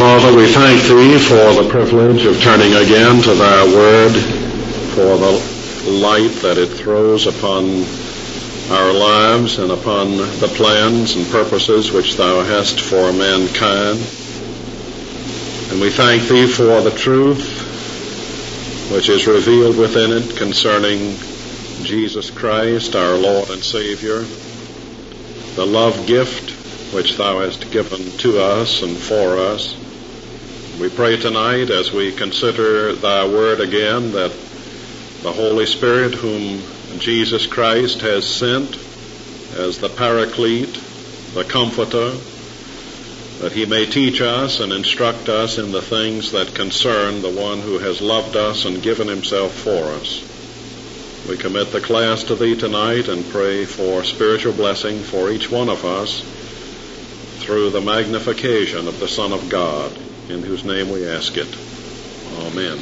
Father, we thank Thee for the privilege of turning again to Thy Word, for the light that it throws upon our lives and upon the plans and purposes which Thou hast for mankind. And we thank Thee for the truth which is revealed within it concerning Jesus Christ, our Lord and Savior, the love gift which Thou hast given to us and for us. We pray tonight as we consider Thy Word again that the Holy Spirit whom Jesus Christ has sent as the Paraclete, the Comforter, that He may teach us and instruct us in the things that concern the one who has loved us and given Himself for us. We commit the class to Thee tonight and pray for spiritual blessing for each one of us through the magnification of the Son of God, in whose name we ask it. Amen.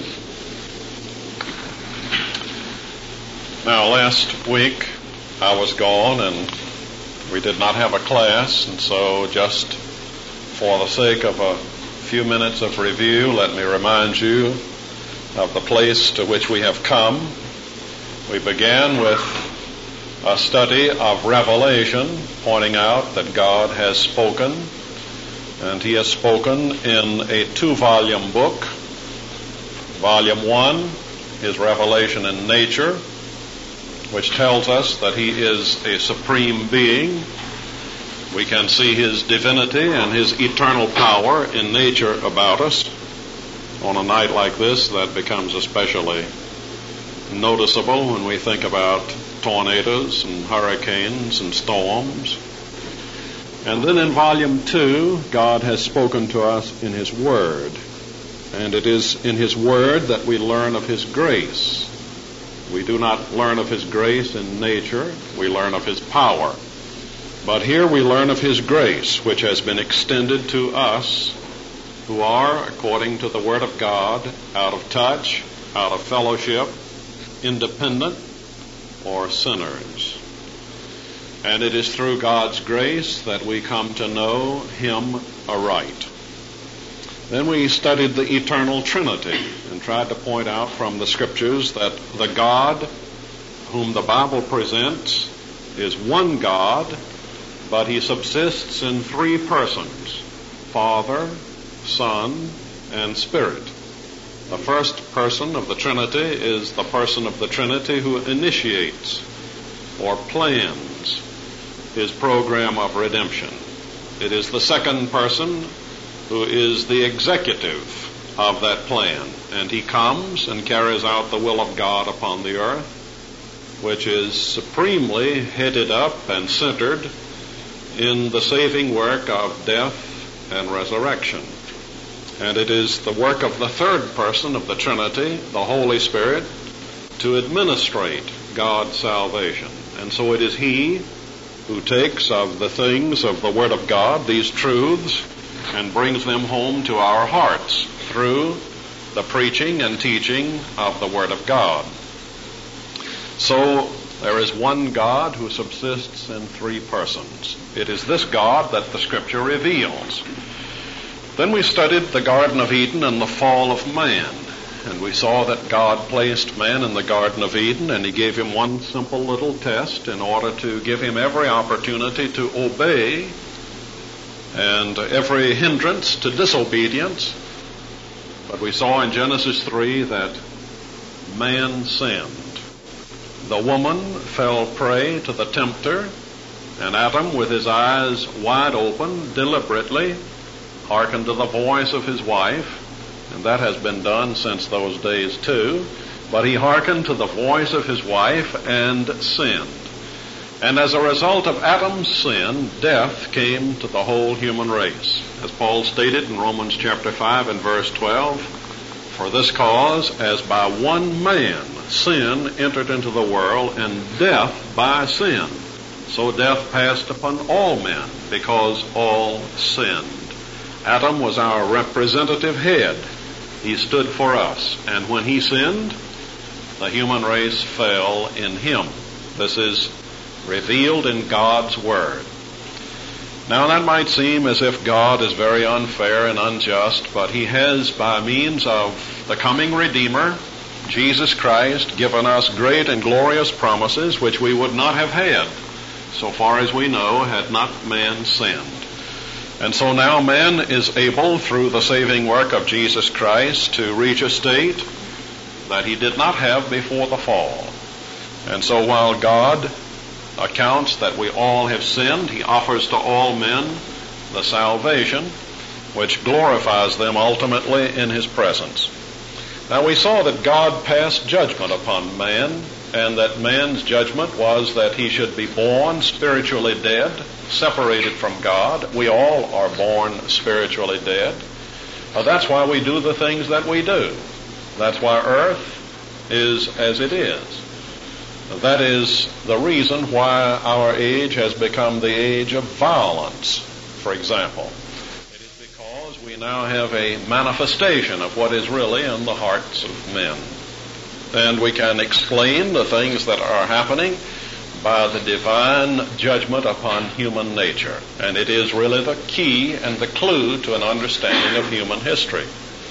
Now, last week I was gone and we did not have a class, and so just for the sake of a few minutes of review, let me remind you of the place to which we have come. We began with a study of Revelation, pointing out that God has spoken, and He has spoken in a 2-volume book. Volume 1 is Revelation in Nature, which tells us that He is a supreme being. We can see His divinity and His eternal power in nature about us. On a night like this, that becomes especially noticeable when we think about tornadoes and hurricanes and storms. And then in Volume 2, God has spoken to us in His Word. And it is in His Word that we learn of His grace. We do not learn of His grace in nature, we learn of His power. But here we learn of His grace, which has been extended to us who are, according to the Word of God, out of touch, out of fellowship, independent, or sinners. And it is through God's grace that we come to know Him aright. Then we studied the eternal Trinity and tried to point out from the Scriptures that the God whom the Bible presents is one God, but He subsists in 3 persons: Father, Son, and Spirit. The first person of the Trinity is the person of the Trinity who initiates or plans His program of redemption. It is the second person who is the executive of that plan, and He comes and carries out the will of God upon the earth, which is supremely headed up and centered in the saving work of death and resurrection. And it is the work of the third person of the Trinity, the Holy Spirit, to administrate God's salvation. And so it is He who takes of the things of the Word of God, these truths, and brings them home to our hearts through the preaching and teaching of the Word of God. So there is one God who subsists in 3 persons. It is this God that the Scripture reveals. Then we studied the Garden of Eden and the fall of man. And we saw that God placed man in the Garden of Eden, and He gave him one simple little test in order to give him every opportunity to obey and every hindrance to disobedience. But we saw in Genesis 3 that man sinned. The woman fell prey to the tempter, and Adam, with his eyes wide open, deliberately hearkened to the voice of his wife, and that has been done since those days too. But he hearkened to the voice of his wife and sinned. And as a result of Adam's sin, death came to the whole human race. As Paul stated in Romans chapter 5 and verse 12, "For this cause, as by one man sin entered into the world, and death by sin, so death passed upon all men, because all sinned." Adam was our representative head. He stood for us. And when he sinned, the human race fell in him. This is revealed in God's Word. Now that might seem as if God is very unfair and unjust, but he has, by means of the coming Redeemer, Jesus Christ, given us great and glorious promises which we would not have had, so far as we know, had not man sinned. And so now man is able, through the saving work of Jesus Christ, to reach a state that he did not have before the fall. And so while God accounts that we all have sinned, he offers to all men the salvation which glorifies them ultimately in his presence. Now we saw that God passed judgment upon man, and that man's judgment was that he should be born spiritually dead, separated from God. We all are born spiritually dead. That's why we do the things that we do. That's why earth is as it is. That is the reason why our age has become the age of violence, for example. It is because we now have a manifestation of what is really in the hearts of men. And we can explain the things that are happening by the divine judgment upon human nature. And it is really the key and the clue to an understanding of human history.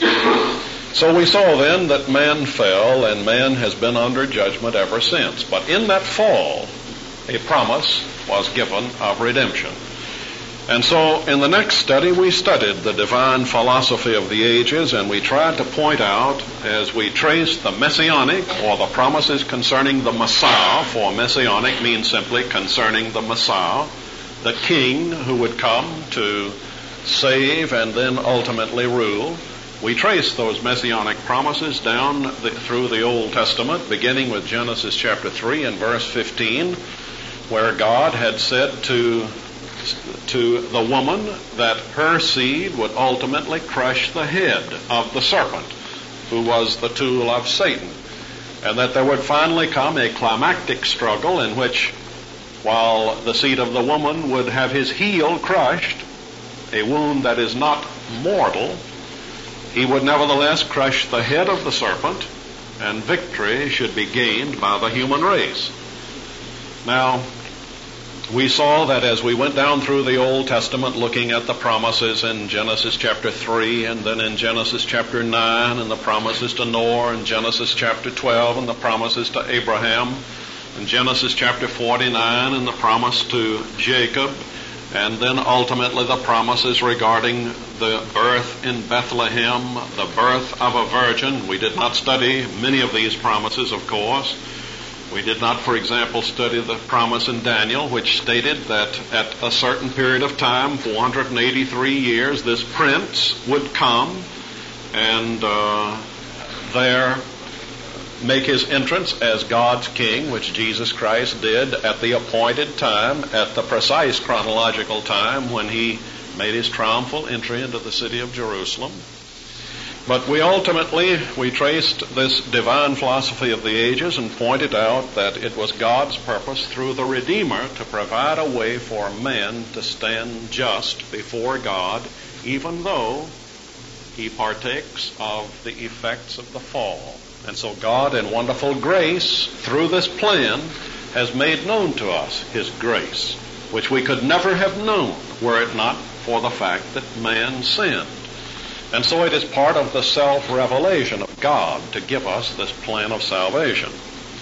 So we saw then that man fell, and man has been under judgment ever since. But in that fall, a promise was given of redemption. And so in the next study, we studied the divine philosophy of the ages, and we tried to point out, as we traced the messianic, or the promises concerning the Messiah, for messianic means simply concerning the Messiah, the king who would come to save and then ultimately rule. We trace those messianic promises down through the Old Testament, beginning with Genesis chapter 3 and verse 15, where God had said to the woman that her seed would ultimately crush the head of the serpent, who was the tool of Satan, and that there would finally come a climactic struggle in which, while the seed of the woman would have his heel crushed, a wound that is not mortal, he would nevertheless crush the head of the serpent, and victory should be gained by the human race. Now, we saw that as we went down through the Old Testament, looking at the promises in Genesis chapter 3, and then in Genesis chapter 9, and the promises to Noah, and Genesis chapter 12, and the promises to Abraham, and Genesis chapter 49, and the promise to Jacob, and then ultimately the promises regarding the birth in Bethlehem, the birth of a virgin. We did not study many of these promises, of course. We did not, for example, study the promise in Daniel, which stated that at a certain period of time, 483 years, this prince would come and there make his entrance as God's king, which Jesus Christ did at the appointed time, at the precise chronological time when he made his triumphal entry into the city of Jerusalem. But we traced this divine philosophy of the ages and pointed out that it was God's purpose through the Redeemer to provide a way for man to stand just before God, even though he partakes of the effects of the fall. And so God, in wonderful grace, through this plan, has made known to us his grace, which we could never have known were it not for the fact that man sinned. And so it is part of the self-revelation of God to give us this plan of salvation.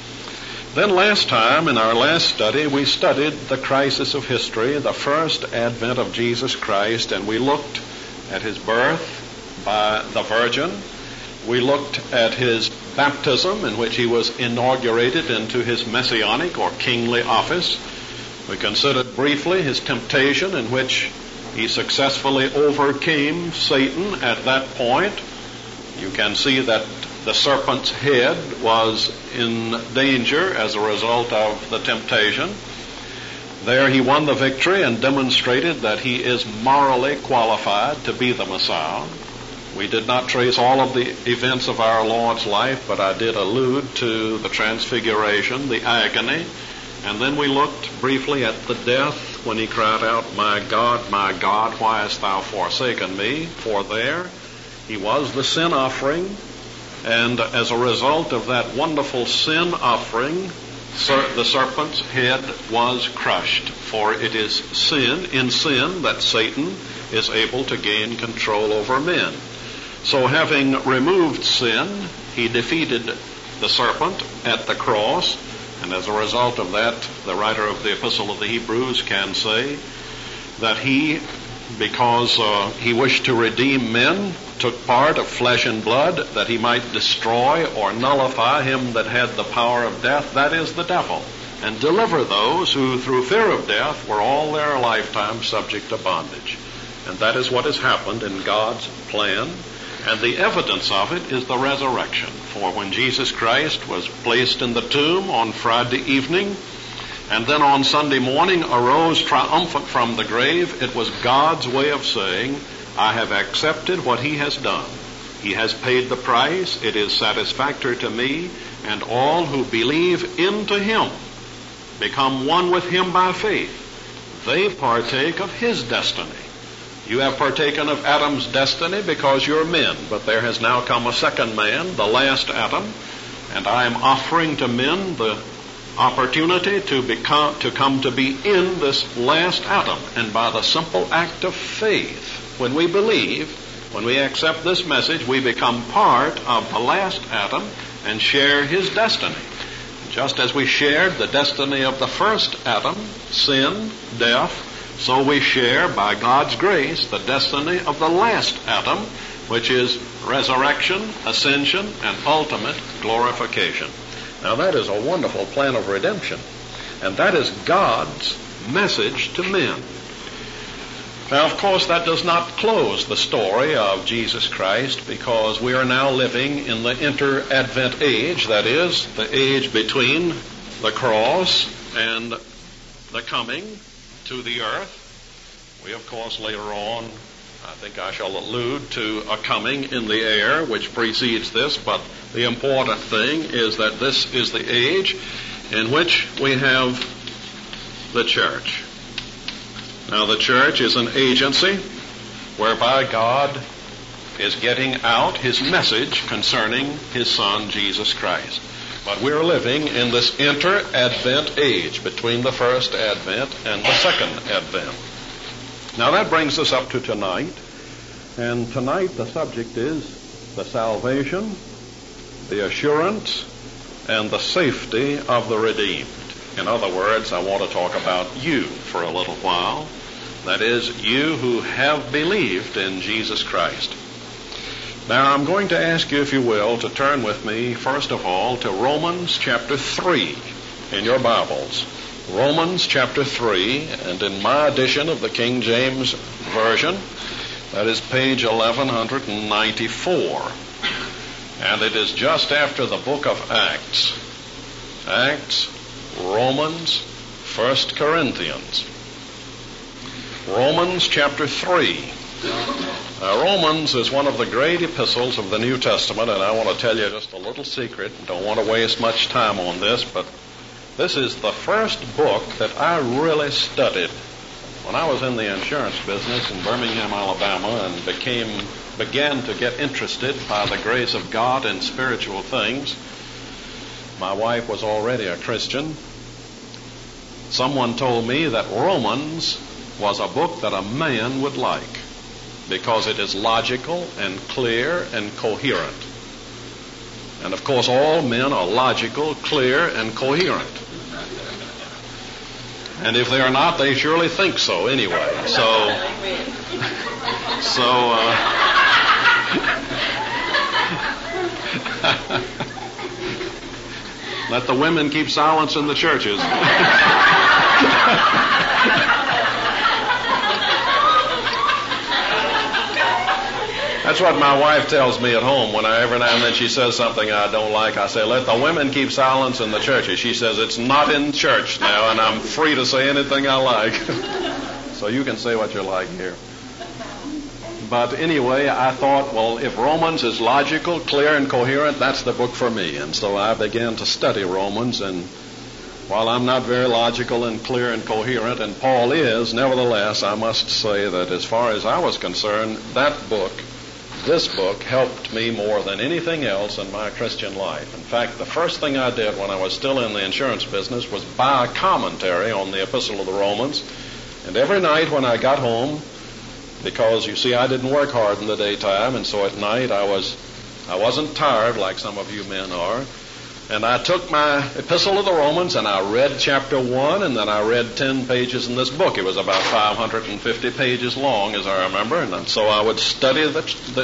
Then last time, in our last study, we studied the crisis of history, the first advent of Jesus Christ, and we looked at his birth by the Virgin. We looked at his baptism, in which he was inaugurated into his messianic or kingly office. We considered briefly his temptation, in which he successfully overcame Satan at that point. You can see that the serpent's head was in danger as a result of the temptation. There he won the victory and demonstrated that he is morally qualified to be the Messiah. We did not trace all of the events of our Lord's life, but I did allude to the transfiguration, the agony, and then we looked briefly at the death when he cried out, my God, why hast thou forsaken me?" For there he was the sin offering, and as a result of that wonderful sin offering, the serpent's head was crushed. For it is in sin that Satan is able to gain control over men. So having removed sin, he defeated the serpent at the cross, and as a result of that, the writer of the Epistle of the Hebrews can say that he, because he wished to redeem men, took part of flesh and blood, that he might destroy or nullify him that had the power of death, that is, the devil, and deliver those who, through fear of death, were all their lifetime subject to bondage. And that is what has happened in God's plan. And the evidence of it is the resurrection. For when Jesus Christ was placed in the tomb on Friday evening, and then on Sunday morning arose triumphant from the grave, it was God's way of saying, I have accepted what he has done. He has paid the price. It is satisfactory to me. And all who believe into him become one with him by faith. They partake of his destiny. You have partaken of Adam's destiny because you're men, but there has now come a second man, the last Adam, and I am offering to men the opportunity to come to be in this last Adam. And by the simple act of faith, when we believe, when we accept this message, we become part of the last Adam and share his destiny. Just as we shared the destiny of the first Adam, sin, death, so we share, by God's grace, the destiny of the last Adam, which is resurrection, ascension, and ultimate glorification. Now that is a wonderful plan of redemption, and that is God's message to men. Now, of course, that does not close the story of Jesus Christ, because we are now living in the inter-Advent age, that is, the age between the cross and the coming to the earth. We, of course, later on, I think I shall allude to a coming in the air which precedes this, but the important thing is that this is the age in which we have the church. Now, the church is an agency whereby God is getting out his message concerning his Son, Jesus Christ. But we're living in this inter-Advent age between the first Advent and the second Advent. Now that brings us up to tonight. And tonight the subject is the salvation, the assurance, and the safety of the redeemed. In other words, I want to talk about you for a little while. That is, you who have believed in Jesus Christ. Now, I'm going to ask you, if you will, to turn with me, first of all, to Romans chapter 3 in your Bibles. Romans chapter 3, and in my edition of the King James Version, that is page 1194. And it is just after the book of Acts. Acts, Romans, 1 Corinthians. Romans chapter 3. Now, Romans is one of the great epistles of the New Testament, and I want to tell you just a little secret. Don't want to waste much time on this, but this is the first book that I really studied when I was in the insurance business in Birmingham, Alabama, and began to get interested by the grace of God in spiritual things. My wife was already a Christian. Someone told me that Romans was a book that a man would like, because it is logical and clear and coherent. And of course, all men are logical, clear, and coherent. And if they are not, they surely think so anyway. Let the women keep silence in the churches. That's what my wife tells me at home when every now and then she says something I don't like. I say, let the women keep silence in the churches. She says, it's not in church now, and I'm free to say anything I like. So you can say what you like here. But anyway, I thought, well, if Romans is logical, clear, and coherent, that's the book for me. And so I began to study Romans, and while I'm not very logical and clear and coherent, and Paul is, nevertheless, I must say that as far as I was concerned, that book this book helped me more than anything else in my Christian life. In fact, the first thing I did when I was still in the insurance business was buy a commentary on the Epistle of the Romans. And every night when I got home, because you see I didn't work hard in the daytime, and so at night I wasn't tired like some of you men are. And I took my Epistle of the Romans and I read chapter 1, and then I read 10 pages in this book. It was about 550 pages long, as I remember. And so I would study read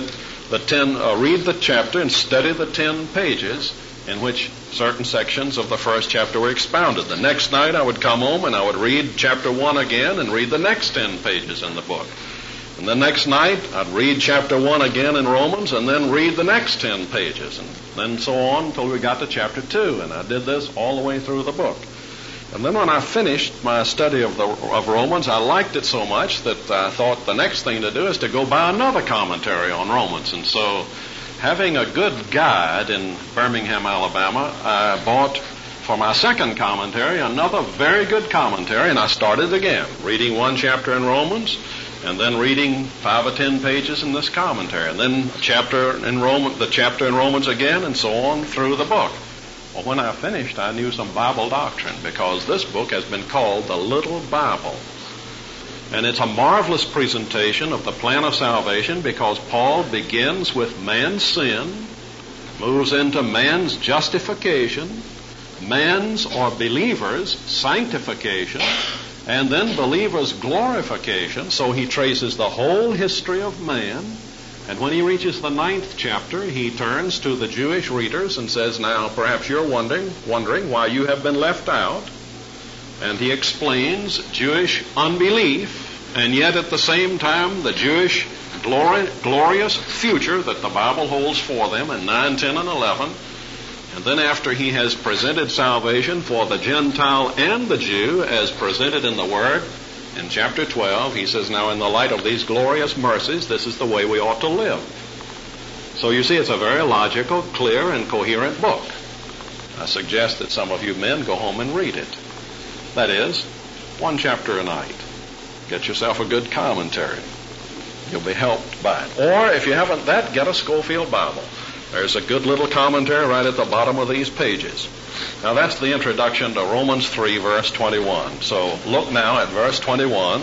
the chapter and study the 10 pages in which certain sections of the first chapter were expounded. The next night I would come home and I would read chapter 1 again and read the next 10 pages in the book. And the next night, I'd read chapter 1 again in Romans and then read the next 10 pages, and then so on until we got to chapter 2. And I did this all the way through the book. And then when I finished my study of Romans, I liked it so much that I thought the next thing to do is to go buy another commentary on Romans. And so, having a good guide in Birmingham, Alabama, I bought for my second commentary another very good commentary, and I started again, reading one chapter in Romans, and then reading 5 or 10 pages in this commentary, and then the chapter in Romans again, and so on through the book. Well, when I finished, I knew some Bible doctrine, because this book has been called the Little Bible. And it's a marvelous presentation of the plan of salvation, because Paul begins with man's sin, moves into man's justification, man's or believers' sanctification, and then believers' glorification. So he traces the whole history of man. And when he reaches the 9th chapter, he turns to the Jewish readers and says, now perhaps you're wondering why you have been left out. And he explains Jewish unbelief, and yet at the same time the Jewish glorious future that the Bible holds for them in 9, 10, and 11. And then after he has presented salvation for the Gentile and the Jew as presented in the Word, in chapter 12, he says, now in the light of these glorious mercies, this is the way we ought to live. So you see, it's a very logical, clear, and coherent book. I suggest that some of you men go home and read it. That is, one chapter a night. Get yourself a good commentary. You'll be helped by it. Or if you haven't that, get a Schofield Bible. There's a good little commentary right at the bottom of these pages. Now that's the introduction to Romans 3, verse 21. So look now at verse 21.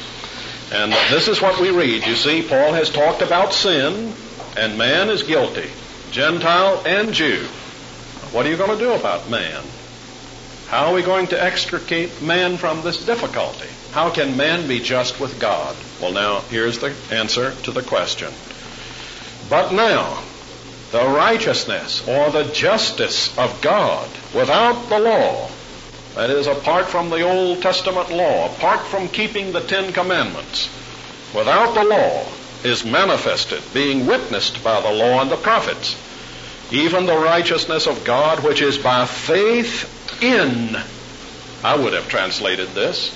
And this is what we read. You see, Paul has talked about sin, and man is guilty, Gentile and Jew. What are you going to do about man? How are we going to extricate man from this difficulty? How can man be just with God? Well, now, here's the answer to the question. But now, the righteousness or the justice of God without the law, that is, apart from the Old Testament law, apart from keeping the 10 Commandments, without the law, is manifested, being witnessed by the law and the prophets, even the righteousness of God which is by faith in, I would have translated this,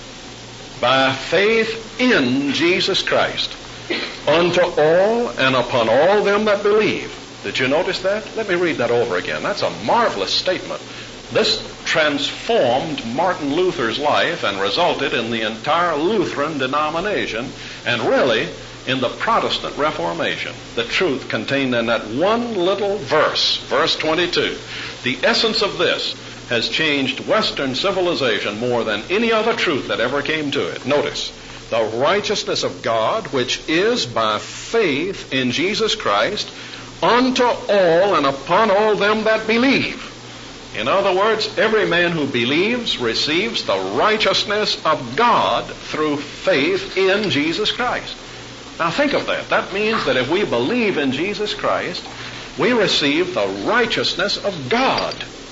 by faith in Jesus Christ, unto all and upon all them that believe. Did you notice that? Let me read that over again. That's a marvelous statement. This transformed Martin Luther's life and resulted in the entire Lutheran denomination and really in the Protestant Reformation. The truth contained in that one little verse, verse 22. The essence of this has changed Western civilization more than any other truth that ever came to it. Notice, the righteousness of God, which is by faith in Jesus Christ, unto all and upon all them that believe. In other words, every man who believes receives the righteousness of God through faith in Jesus Christ. Now think of that. That means that if we believe in Jesus Christ, we receive the righteousness of God.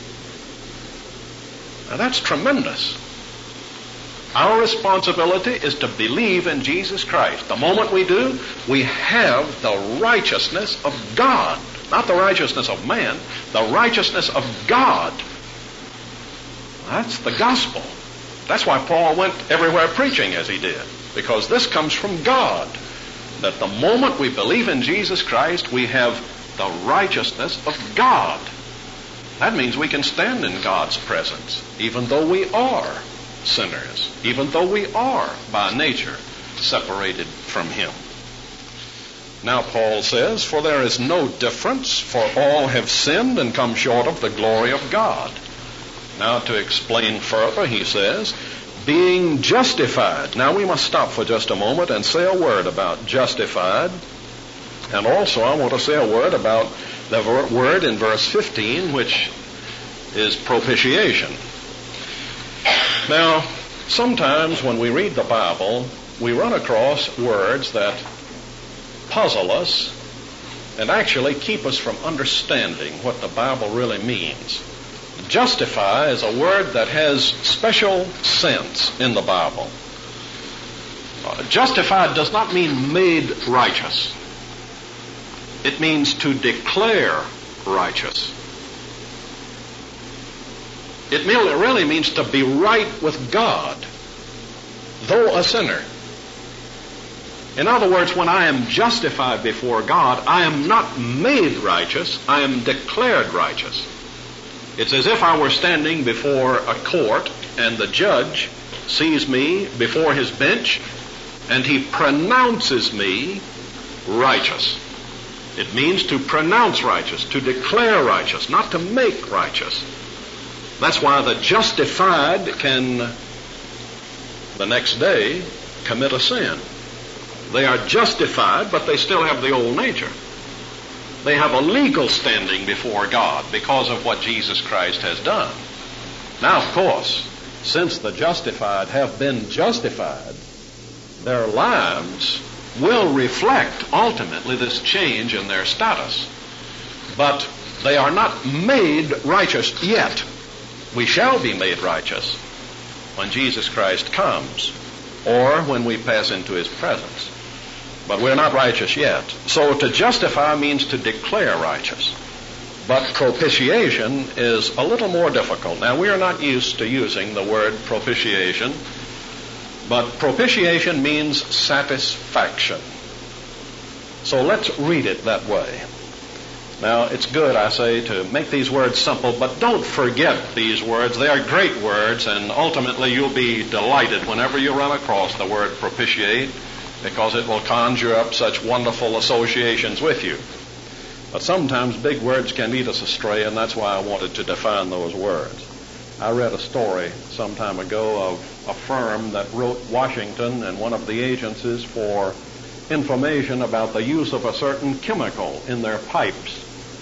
Now that's tremendous. Our responsibility is to believe in Jesus Christ. The moment we do, we have the righteousness of God. Not the righteousness of man, the righteousness of God. That's the gospel. That's why Paul went everywhere preaching as he did, because this comes from God. That the moment we believe in Jesus Christ, we have the righteousness of God. That means we can stand in God's presence, even though we are sinners, even though we are by nature separated from Him. Now Paul says, for there is no difference, for all have sinned and come short of the glory of God. Now to explain further, he says, being justified. Now we must stop for just a moment and say a word about justified. And also I want to say a word about the word in verse 15, which is propitiation. Now, sometimes when we read the Bible, we run across words that puzzle us and actually keep us from understanding what the Bible really means. Justify is a word that has special sense in the Bible. Justified does not mean made righteous. It means to declare righteous. It really means to be right with God, though a sinner. In other words, when I am justified before God, I am not made righteous, I am declared righteous. It's as if I were standing before a court and the judge sees me before his bench and he pronounces me righteous. It means to pronounce righteous, to declare righteous, not to make righteous. That's why the justified can, the next day, commit a sin. They are justified, but they still have the old nature. They have a legal standing before God because of what Jesus Christ has done. Now, of course, since the justified have been justified, their lives will reflect ultimately this change in their status. But they are not made righteous yet. We shall be made righteous when Jesus Christ comes or when we pass into his presence. But we're not righteous yet. So to justify means to declare righteous. But propitiation is a little more difficult. Now, we are not used to using the word propitiation, but propitiation means satisfaction. So let's read it that way. Now, it's good, I say, to make these words simple, but don't forget these words. They are great words, and ultimately you'll be delighted whenever you run across the word propitiate, because it will conjure up such wonderful associations with you. But sometimes big words can lead us astray, and that's why I wanted to define those words. I read a story some time ago of a firm that wrote Washington and one of the agencies for information about the use of a certain chemical in their pipes.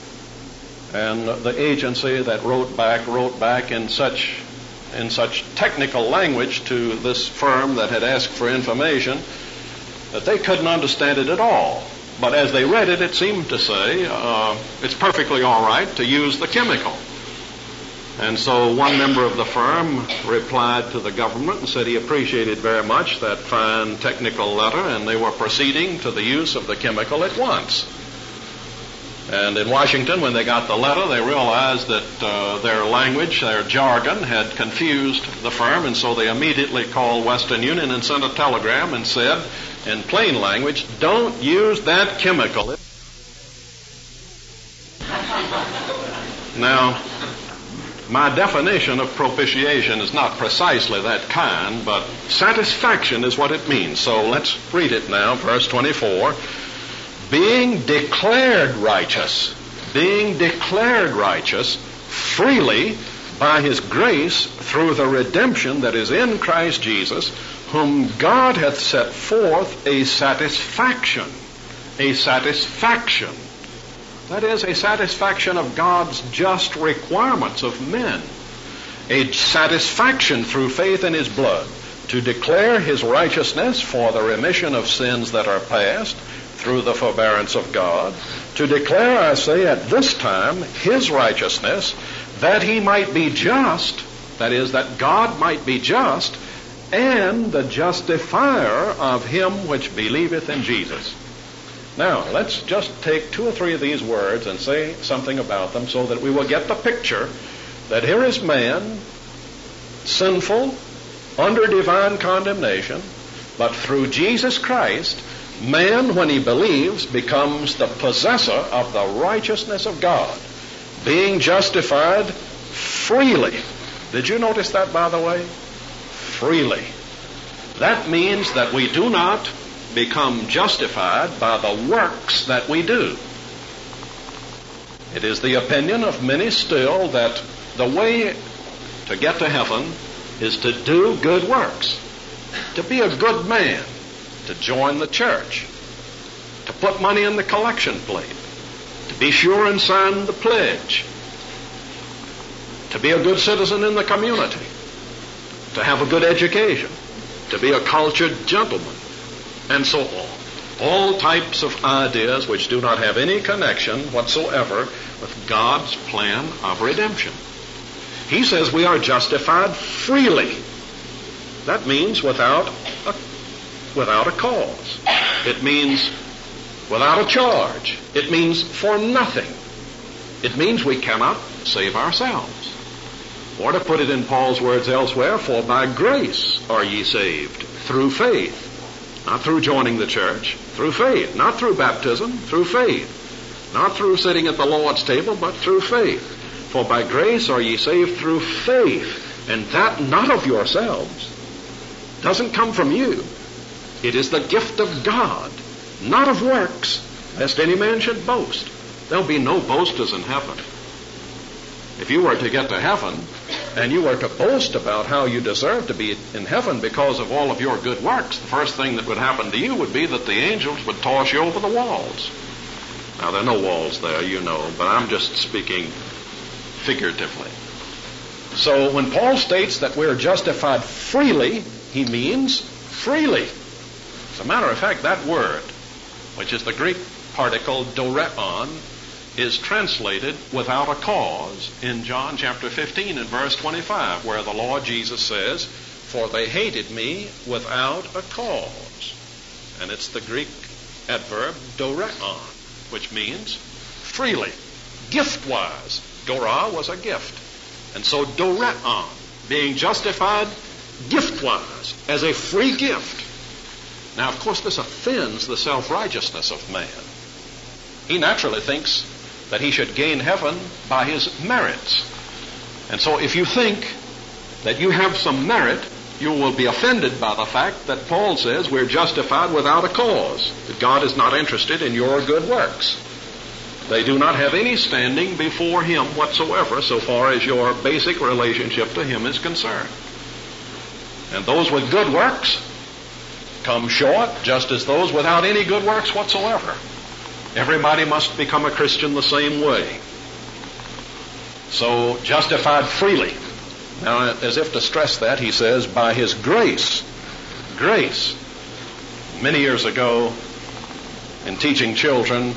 And the agency that wrote back in such technical language to this firm that had asked for information that they couldn't understand it at all. But as they read it, it seemed to say it's perfectly all right to use the chemical. And so one member of the firm replied to the government and said he appreciated very much that fine technical letter, and they were proceeding to the use of the chemical at once. And in Washington, when they got the letter, they realized that their language, their jargon, had confused the firm, and so they immediately called Western Union and sent a telegram and said, in plain language, don't use that chemical. Now, my definition of propitiation is not precisely that kind, but satisfaction is what it means. So let's read it now, verse 24. Being declared righteous freely by his grace through the redemption that is in Christ Jesus, whom God hath set forth a satisfaction. That is, a satisfaction of God's just requirements of men. A satisfaction through faith in his blood to declare his righteousness for the remission of sins that are past through the forbearance of God. To declare, I say, at this time his righteousness, that he might be just, that is, that God might be just, and the justifier of him which believeth in Jesus. Now, let's just take two or three of these words and say something about them so that we will get the picture that here is man, sinful, under divine condemnation, but through Jesus Christ, man, when he believes, becomes the possessor of the righteousness of God, being justified freely. Did you notice that, by the way? Freely. That means that we do not become justified by the works that we do. It is the opinion of many still that the way to get to heaven is to do good works, to be a good man, to join the church, to put money in the collection plate, to be sure and sign the pledge, to be a good citizen in the community, to have a good education, to be a cultured gentleman, and so on. All types of ideas which do not have any connection whatsoever with God's plan of redemption. He says we are justified freely. That means without a cause. It means without a charge. It means for nothing. It means we cannot save ourselves. Or to put it in Paul's words elsewhere, for by grace are ye saved, through faith. Not through joining the church, through faith. Not through baptism, through faith. Not through sitting at the Lord's table, but through faith. For by grace are ye saved through faith, and that not of yourselves. Doesn't come from you. It is the gift of God, not of works, lest any man should boast. There'll be no boasters in heaven. If you were to get to heaven, and you were to boast about how you deserve to be in heaven because of all of your good works, the first thing that would happen to you would be that the angels would toss you over the walls. Now, there are no walls there, you know, but I'm just speaking figuratively. So when Paul states that we're justified freely, he means freely. As a matter of fact, that word, which is the Greek particle doreon, is translated without a cause in John chapter 15 and verse 25, where the Lord Jesus says, for they hated me without a cause. And it's the Greek adverb doreon, which means freely, gift-wise. Dora was a gift. And so doreon, being justified gift-wise, as a free gift. Now, of course, this offends the self-righteousness of man. He naturally thinks that he should gain heaven by his merits. And so if you think that you have some merit, you will be offended by the fact that Paul says we're justified without a cause, that God is not interested in your good works. They do not have any standing before him whatsoever so far as your basic relationship to him is concerned. And those with good works come short just as those without any good works whatsoever. Everybody must become a Christian the same way. So, justified freely. Now, as if to stress that, he says, by his grace. Grace. Many years ago, in teaching children,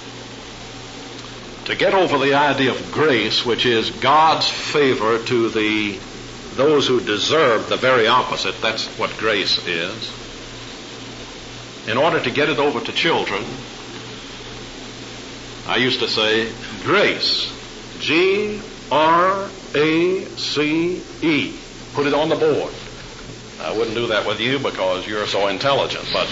to get over the idea of grace, which is God's favor to those who deserve the very opposite, that's what grace is. In order to get it over to children, I used to say, grace, G-R-A-C-E. Put it on the board. I wouldn't do that with you because you're so intelligent, but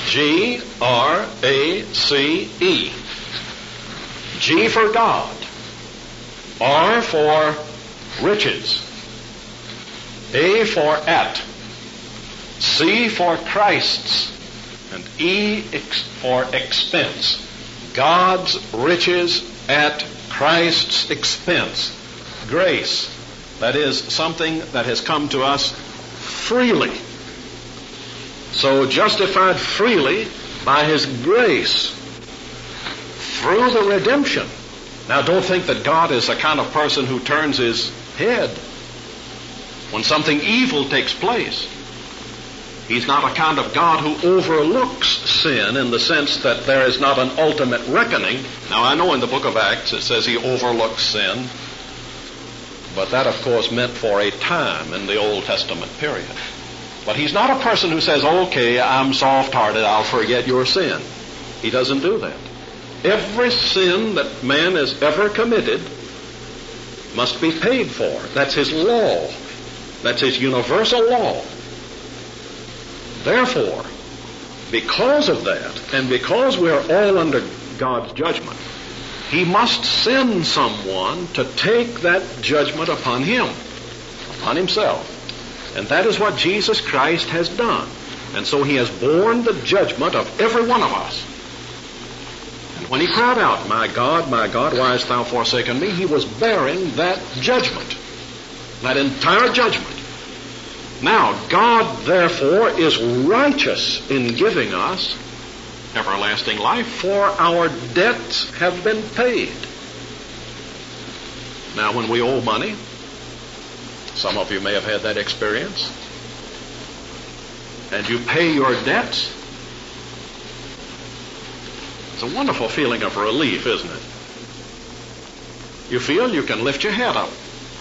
G-R-A-C-E. G for God, R for riches, A for at, C for Christ's, and E for expense. God's riches at Christ's expense. Grace, that is something that has come to us freely. So justified freely by his grace through the redemption. Now, don't think that God is the kind of person who turns his head when something evil takes place. He's not a kind of God who overlooks sin in the sense that there is not an ultimate reckoning. Now, I know in the book of Acts it says he overlooks sin, but that, of course, meant for a time in the Old Testament period. But he's not a person who says, okay, I'm soft-hearted, I'll forget your sin. He doesn't do that. Every sin that man has ever committed must be paid for. That's his law. That's his universal law. Therefore, because of that, and because we're all under God's judgment, he must send someone to take that judgment upon him, upon himself. And that is what Jesus Christ has done. And so he has borne the judgment of every one of us. And when he cried out, my God, why hast thou forsaken me? He was bearing that judgment, that entire judgment. Now, God, therefore, is righteous in giving us everlasting life, for our debts have been paid. Now, when we owe money, some of you may have had that experience, and you pay your debts, it's a wonderful feeling of relief, isn't it? You feel you can lift your head up.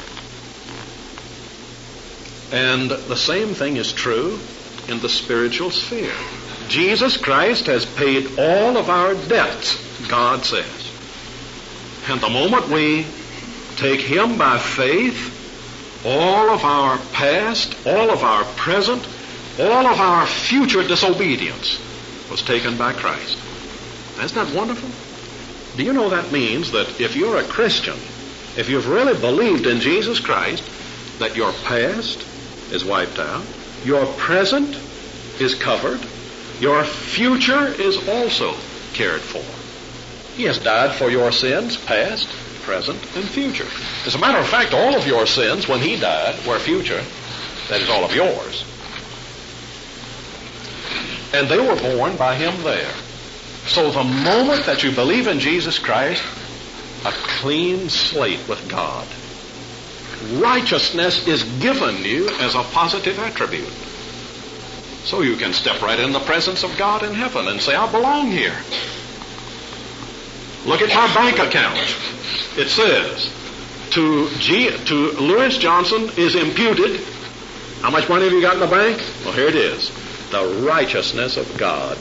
And the same thing is true in the spiritual sphere. Jesus Christ has paid all of our debts, God says. And the moment we take him by faith, all of our past, all of our present, all of our future disobedience was taken by Christ. Isn't that wonderful? Do you know that means that if you're a Christian, if you've really believed in Jesus Christ, that your past is wiped out, your present is covered, your future is also cared for. He has died for your sins, past, present, and future. As a matter of fact, all of your sins, when he died, were future. That is all of yours. And they were borne by him there. So the moment that you believe in Jesus Christ, a clean slate with God. Righteousness is given you as a positive attribute. So you can step right in the presence of God in heaven and say, I belong here. Look at my bank account. It says, to Lewis Johnson is imputed. How much money have you got in the bank? Well, here it is. The righteousness of God.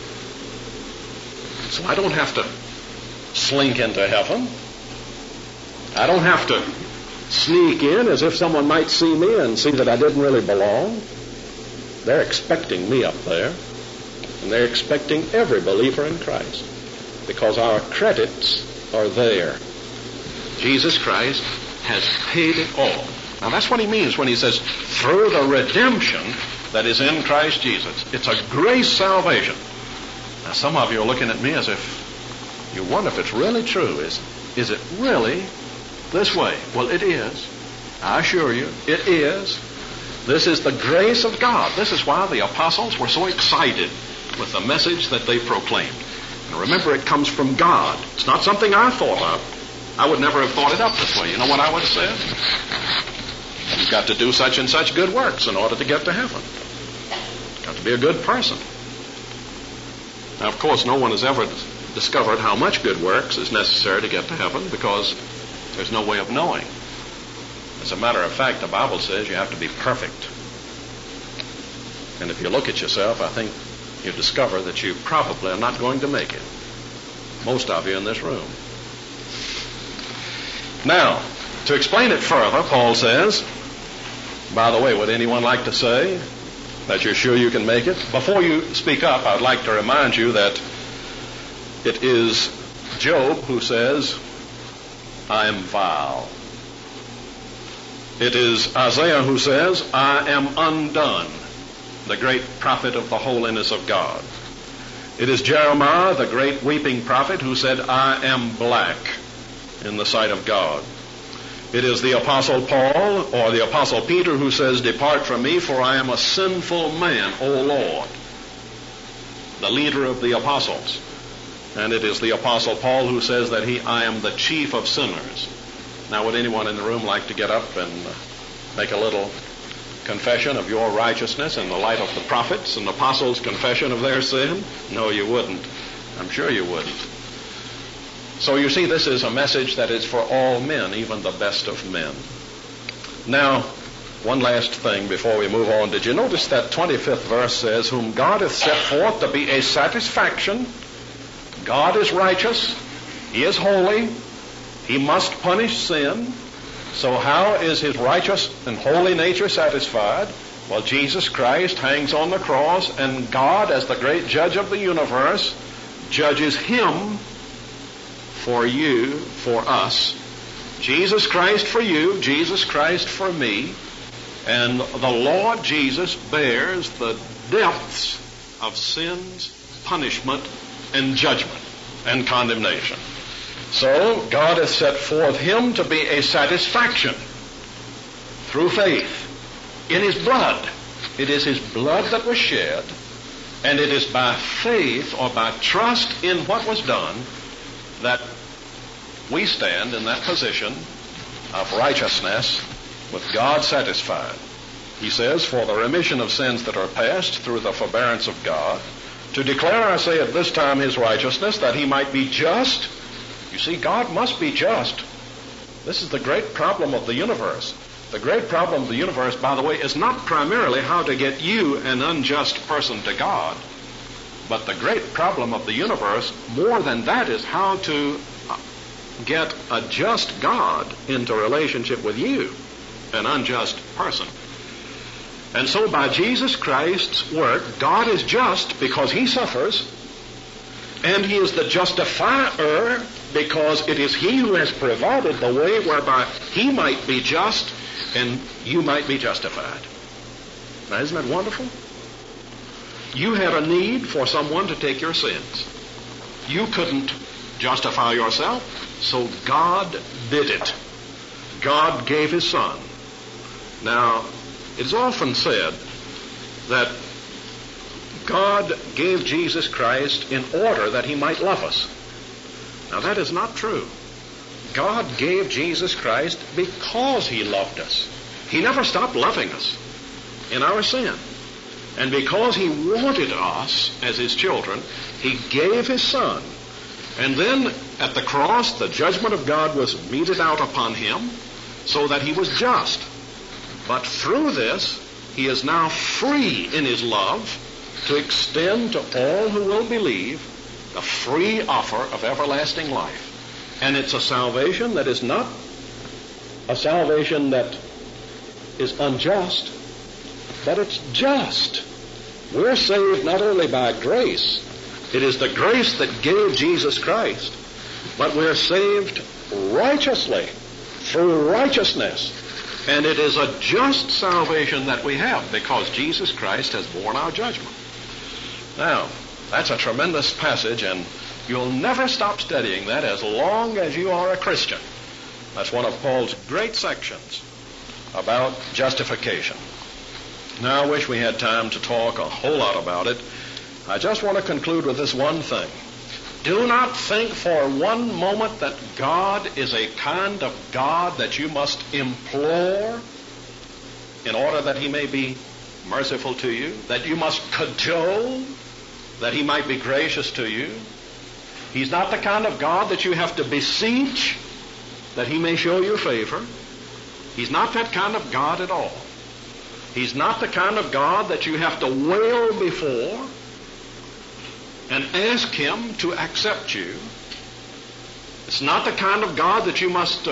So I don't have to slink into heaven. I don't have to sneak in as if someone might see me and see that I didn't really belong. They're expecting me up there, and they're expecting every believer in Christ, because our credits are there. Jesus Christ has paid it all. Now that's what he means when he says, through the redemption that is in Christ Jesus. It's a grace salvation. Now some of you are looking at me as if you wonder if it's really true. Is it really this way? Well, it is. I assure you, it is. This is the grace of God. This is why the apostles were so excited with the message that they proclaimed. And remember, it comes from God. It's not something I thought of. I would never have thought it up this way. You know what I would have said? You've got to do such and such good works in order to get to heaven. You've got to be a good person. Now, of course, no one has ever discovered how much good works is necessary to get to heaven, because there's no way of knowing. As a matter of fact, the Bible says you have to be perfect. And if you look at yourself, I think you discover that you probably are not going to make it. Most of you in this room. Now, to explain it further, Paul says, by the way, would anyone like to say that you're sure you can make it? Before you speak up, I'd like to remind you that it is Job who says, I am vile. It is Isaiah who says, I am undone, the great prophet of the holiness of God. It is Jeremiah, the great weeping prophet, who said, I am black in the sight of God. It is the Apostle Paul, or the Apostle Peter, who says, depart from me, for I am a sinful man, O Lord, the leader of the apostles. And it is the Apostle Paul who says that I am the chief of sinners. Now, would anyone in the room like to get up and make a little confession of your righteousness in the light of the prophets and apostles' confession of their sin? No, you wouldn't. I'm sure you wouldn't. So you see, this is a message that is for all men, even the best of men. Now, one last thing before we move on. Did you notice that 25th verse says, whom God hath set forth to be a satisfaction? God is righteous. He is holy. He must punish sin. So how is his righteous and holy nature satisfied? Well, Jesus Christ hangs on the cross, and God, as the great judge of the universe, judges him for you, for us. Jesus Christ for you, Jesus Christ for me. And the Lord Jesus bears the depths of sin's punishment and judgment and condemnation. So God has set forth him to be a satisfaction through faith in his blood. It is his blood that was shed, and it is by faith or by trust in what was done that we stand in that position of righteousness with God satisfied. He says, for the remission of sins that are past through the forbearance of God, to declare, I say, at this time his righteousness, that he might be just. You see, God must be just. This is the great problem of the universe. The great problem of the universe, by the way, is not primarily how to get you, an unjust person, to God. But the great problem of the universe, more than that, is how to get a just God into relationship with you, an unjust person. And so by Jesus Christ's work, God is just because he suffers, and he is the justifier because it is he who has provided the way whereby he might be just and you might be justified. Now, isn't that wonderful? You had a need for someone to take your sins. You couldn't justify yourself, so God did it. God gave his Son. Now, it's often said that God gave Jesus Christ in order that he might love us. Now, that is not true. God gave Jesus Christ because he loved us. He never stopped loving us in our sin. And because he wanted us as his children, he gave his Son. And then at the cross, the judgment of God was meted out upon him so that he was just. But through this, he is now free in his love to extend to all who will believe the free offer of everlasting life. And it's a salvation that is not a salvation that is unjust, but it's just. We're saved not only by grace, it is the grace that gave Jesus Christ, but we're saved righteously through righteousness. And it is a just salvation that we have because Jesus Christ has borne our judgment. Now, that's a tremendous passage, and you'll never stop studying that as long as you are a Christian. That's one of Paul's great sections about justification. Now, I wish we had time to talk a whole lot about it. I just want to conclude with this one thing. Do not think for one moment that God is a kind of God that you must implore in order that he may be merciful to you, that you must cajole that he might be gracious to you. He's not the kind of God that you have to beseech that he may show you favor. He's not that kind of God at all. He's not the kind of God that you have to wail before and ask him to accept you. It's not the kind of God that you must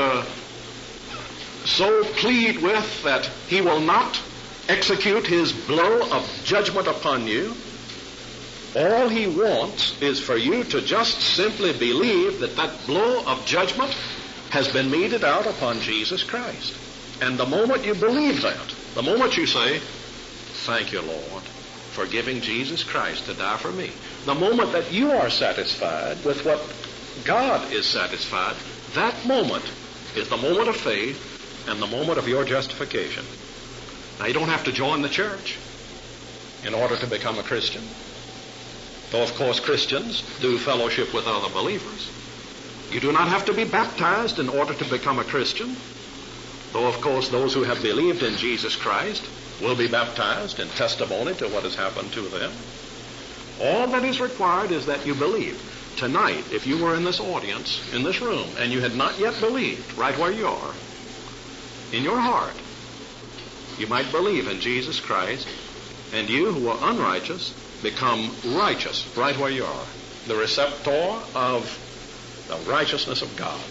so plead with that he will not execute his blow of judgment upon you. All he wants is for you to just simply believe that that blow of judgment has been meted out upon Jesus Christ. And the moment you believe that, the moment you say, thank you, Lord, for giving Jesus Christ to die for me, the moment that you are satisfied with what God is satisfied, that moment is the moment of faith and the moment of your justification. Now, you don't have to join the church in order to become a Christian. Though, of course, Christians do fellowship with other believers. You do not have to be baptized in order to become a Christian. Though, of course, those who have believed in Jesus Christ will be baptized in testimony to what has happened to them. All that is required is that you believe. Tonight, if you were in this audience, in this room, and you had not yet believed right where you are, in your heart, you might believe in Jesus Christ, and you who are unrighteous become righteous right where you are, the receptor of the righteousness of God.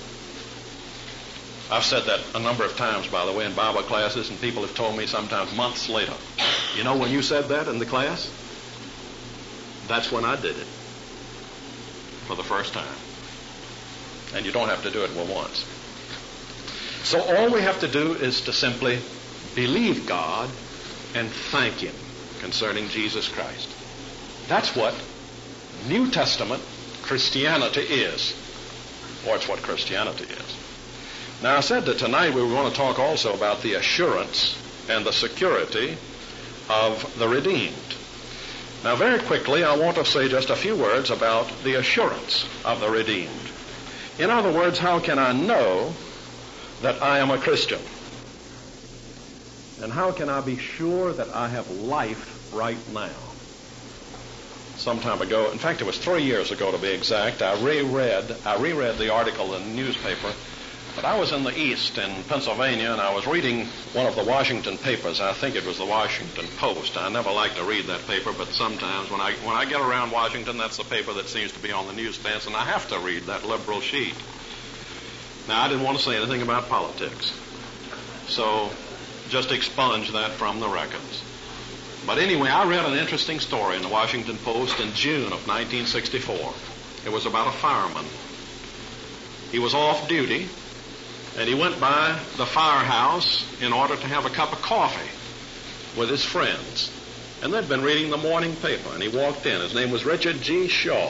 I've said that a number of times, by the way, in Bible classes, and people have told me sometimes months later, you know, when you said that in the class, that's when I did it for the first time. And you don't have to do it once. So all we have to do is to simply believe God and thank him. concerning Jesus Christ. That's what New Testament Christianity is. Or it's what Christianity is. Now, I said that tonight we were going to talk also about the assurance and the security of the redeemed. Now, very quickly, I want to say just a few words about the assurance of the redeemed. In other words, how can I know that I am a Christian? And how can I be sure that I have life right now? Some time ago, in fact, it was 3 years ago to be exact, I reread the article in the newspaper. But I was in the East in Pennsylvania, and I was reading one of the Washington papers. I think it was the Washington Post. I never like to read that paper, but sometimes when I get around Washington, that's the paper that seems to be on the newsstands, and I have to read that liberal sheet. Now, I didn't want to say anything about politics, so just expunge that from the records. But anyway, I read an interesting story in the Washington Post in June of 1964. It was about a fireman. He was off duty, and he went by the firehouse in order to have a cup of coffee with his friends. And they'd been reading the morning paper, and he walked in. His name was Richard G. Shaw.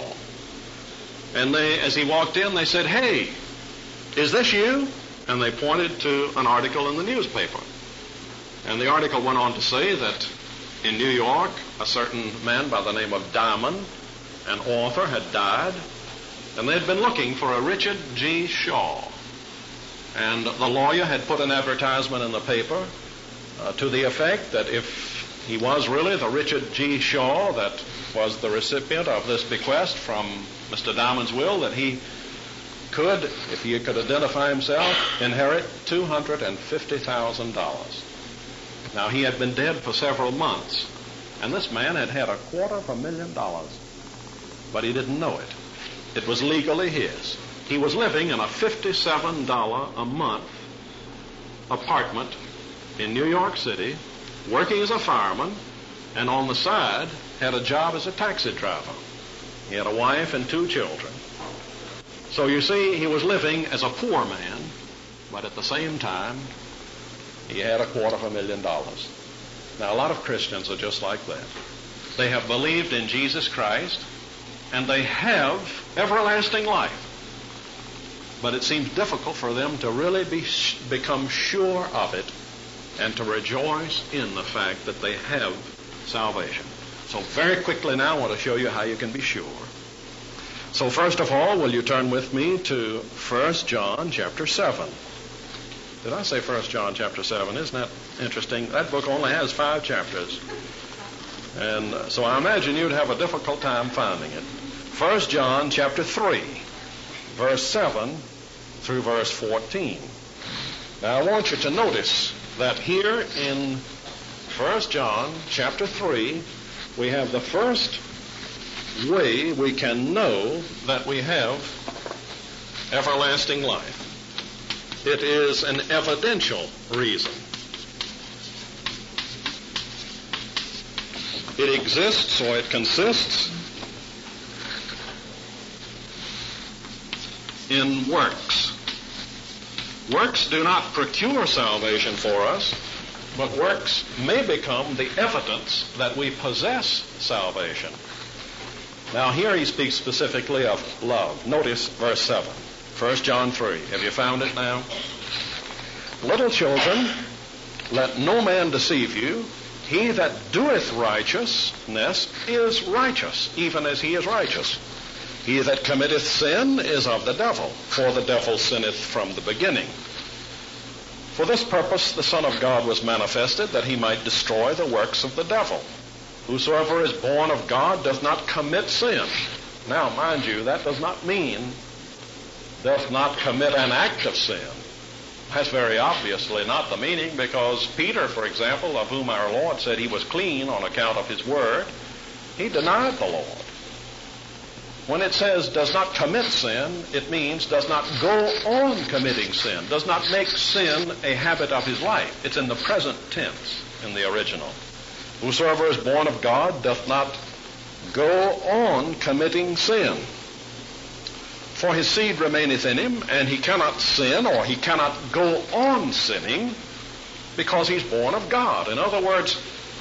And as he walked in, they said, "Hey, is this you?" And they pointed to an article in the newspaper. And the article went on to say that in New York, a certain man by the name of Diamond, an author, had died, and they'd been looking for a Richard G. Shaw. And the lawyer had put an advertisement in the paper to the effect that if he was really the Richard G. Shaw that was the recipient of this bequest from Mr. Diamond's will, that he could, if he could identify himself, inherit $250,000. Now, he had been dead for several months, and this man had had $250,000, but he didn't know it. It was legally his. He was living in a $57 a month apartment in New York City, working as a fireman, and on the side had a job as a taxi driver. He had a wife and 2 children. So you see, he was living as a poor man, but at the same time, he had $250,000. Now, a lot of Christians are just like that. They have believed in Jesus Christ, and they have everlasting life. But it seems difficult for them to really become sure of it and to rejoice in the fact that they have salvation. So very quickly now I want to show you how you can be sure. So first of all, will you turn with me to 1 John chapter 7. Did I say 1 John chapter 7? Isn't that interesting? That book only has 5 chapters. And so I imagine you'd have a difficult time finding it. 1 John chapter 3, verse 7 through verse 14. Now I want you to notice that here in 1 John chapter 3, we have the first way we can know that we have everlasting life. It is an evidential reason. It exists, or it consists, in works. Works do not procure salvation for us, but works may become the evidence that we possess salvation. Now here he speaks specifically of love. Notice verse 7. 1 John 3. Have you found it now? Little children, let no man deceive you. He that doeth righteousness is righteous, even as he is righteous. He that committeth sin is of the devil, for the devil sinneth from the beginning. For this purpose the Son of God was manifested, that he might destroy the works of the devil. Whosoever is born of God doth not commit sin. Now, mind you, that does not mean doth not commit an act of sin. That's very obviously not the meaning, because Peter, for example, of whom our Lord said he was clean on account of his word, he denied the Lord. When it says does not commit sin, it means does not go on committing sin, does not make sin a habit of his life. It's in the present tense in the original. Whosoever is born of God doth not go on committing sin. For his seed remaineth in him, and he cannot sin, or he cannot go on sinning, because he's born of God. In other words,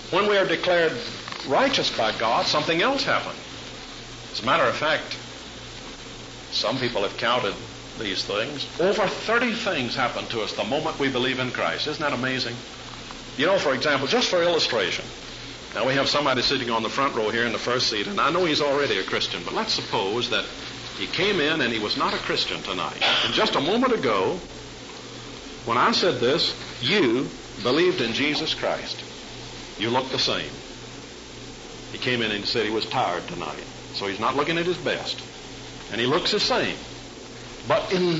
when we are declared righteous by God, something else happened. As a matter of fact, some people have counted these things. Over 30 things happen to us the moment we believe in Christ. Isn't that amazing? You know, for example, just for illustration, now we have somebody sitting on the front row here in the first seat, and I know he's already a Christian, but let's suppose that he came in and he was not a Christian tonight. And just a moment ago, when I said this, you believed in Jesus Christ. You look the same. He came in and said he was tired tonight, so he's not looking at his best. And he looks the same. But in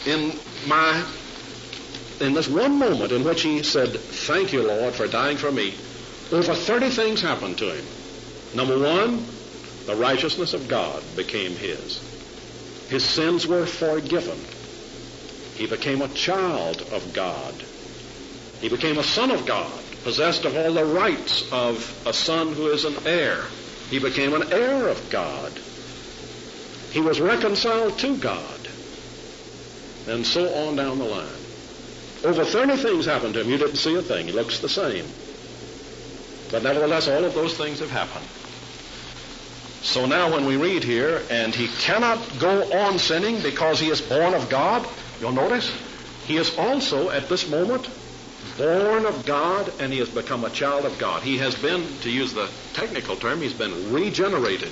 this one moment in which he said, "Thank you, Lord, for dying for me," over 30 things happened to him. Number one, the righteousness of God became his. His sins were forgiven. He became a child of God. He became a son of God, possessed of all the rights of a son who is an heir. He became an heir of God. He was reconciled to God. And so on down the line. Over 30 things happened to him. You didn't see a thing. He looks the same. But nevertheless, all of those things have happened. So now when we read here, and he cannot go on sinning because he is born of God, you'll notice, he is also at this moment born of God, and he has become a child of God. He has been, to use the technical term, he's been regenerated.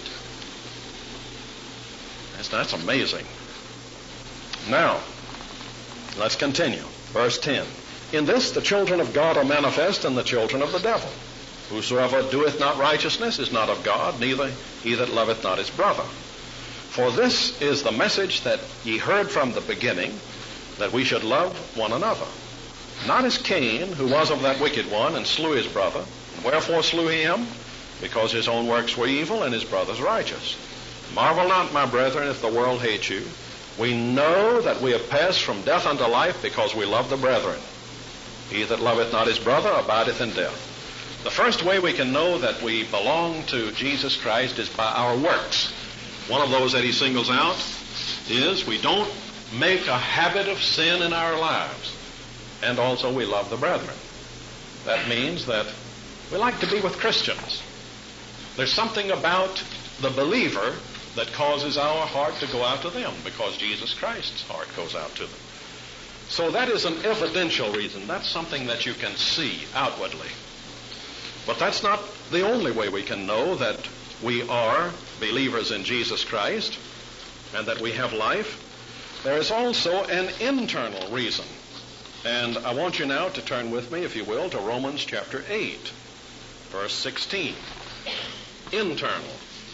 That's amazing. Now, let's continue. Verse 10. In this the children of God are manifest, and the children of the devil. Whosoever doeth not righteousness is not of God, neither he that loveth not his brother. For this is the message that ye heard from the beginning, that we should love one another. Not as Cain, who was of that wicked one, and slew his brother. Wherefore slew he him? Because his own works were evil, and his brother's righteous. Marvel not, my brethren, if the world hate you. We know that we have passed from death unto life, because we love the brethren. He that loveth not his brother abideth in death. The first way we can know that we belong to Jesus Christ is by our works. One of those that he singles out is we don't make a habit of sin in our lives. And also we love the brethren. That means that we like to be with Christians. There's something about the believer that causes our heart to go out to them, because Jesus Christ's heart goes out to them. So that is an evidential reason. That's something that you can see outwardly. But that's not the only way we can know that we are believers in Jesus Christ and that we have life. There is also an internal reason. And I want you now to turn with me, if you will, to Romans chapter 8, verse 16. Internal.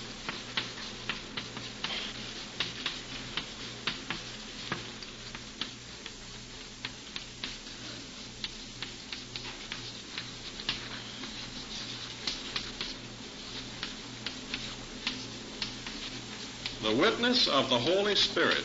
The witness of the Holy Spirit.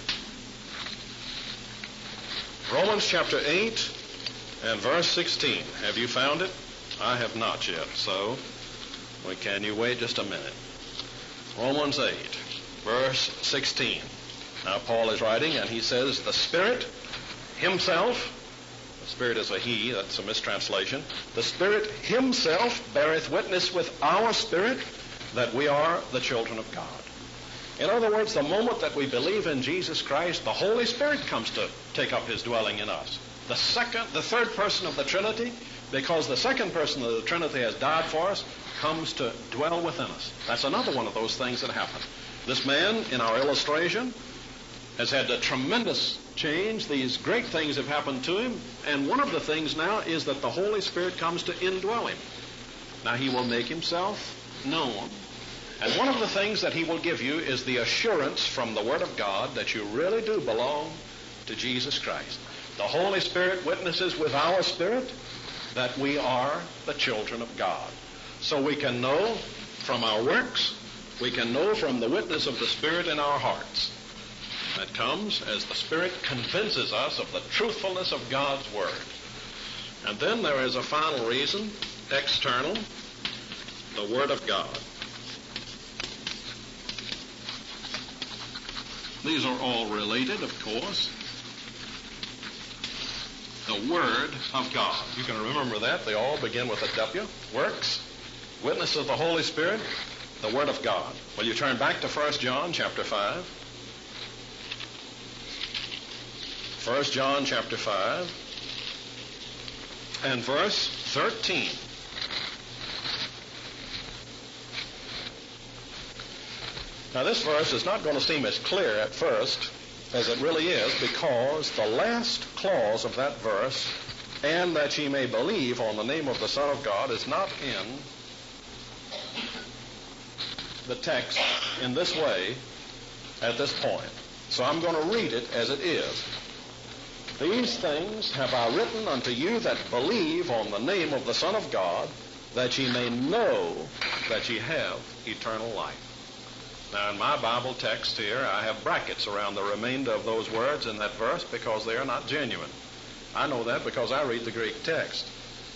Romans chapter 8 and verse 16. Have you found it? I have not yet, so can you wait just a minute? Romans 8, verse 16. Now Paul is writing, and he says, the Spirit himself, the Spirit is a he, that's a mistranslation, the Spirit himself beareth witness with our spirit that we are the children of God. In other words, the moment that we believe in Jesus Christ, the Holy Spirit comes to take up his dwelling in us. The third person of the Trinity, because the second person of the Trinity has died for us, comes to dwell within us. That's another one of those things that happen. This man, in our illustration, has had a tremendous change. These great things have happened to him, and one of the things now is that the Holy Spirit comes to indwell him. Now he will make himself known. And one of the things that he will give you is the assurance from the Word of God that you really do belong to Jesus Christ. The Holy Spirit witnesses with our spirit that we are the children of God. So we can know from our works, we can know from the witness of the Spirit in our hearts. That comes as the Spirit convinces us of the truthfulness of God's Word. And then there is a final reason, external, the Word of God. These are all related, of course. The Word of God. You can remember that. They all begin with a W. Works. Witness of the Holy Spirit, the Word of God. Will you turn back to 1 John chapter 5? 1 John chapter 5 and verse 13. Now this verse is not going to seem as clear at first as it really is, because the last clause of that verse, and that ye may believe on the name of the Son of God, is not in the text in this way at this point. So I'm going to read it as it is. These things have I written unto you that believe on the name of the Son of God, that ye may know that ye have eternal life. Now, in my Bible text here, I have brackets around the remainder of those words in that verse because they are not genuine. I know that because I read the Greek text.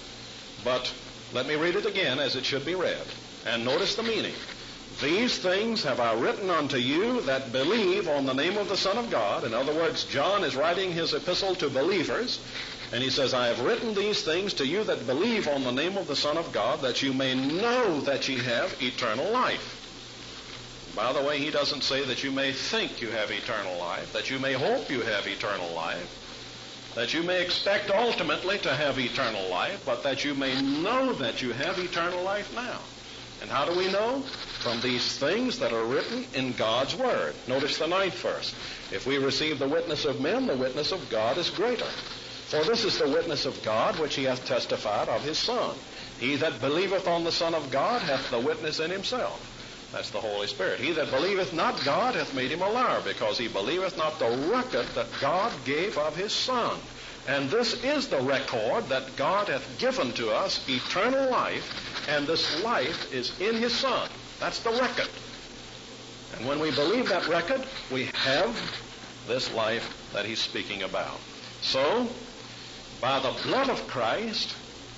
But let me read it again as it should be read. And notice the meaning. These things have I written unto you that believe on the name of the Son of God. In other words, John is writing his epistle to believers, and he says, I have written these things to you that believe on the name of the Son of God, that you may know that ye have eternal life. By the way, he doesn't say that you may think you have eternal life, that you may hope you have eternal life, that you may expect ultimately to have eternal life, but that you may know that you have eternal life now. And how do we know? From these things that are written in God's Word. Notice the 9th verse. If we receive the witness of men, the witness of God is greater. For this is the witness of God which he hath testified of his Son. He that believeth on the Son of God hath the witness in himself. That's the Holy Spirit. He that believeth not God hath made him a liar, because he believeth not the record that God gave of his Son. And this is the record that God hath given to us, eternal life, and this life is in his Son. That's the record. And when we believe that record, we have this life that he's speaking about. So, by the blood of Christ,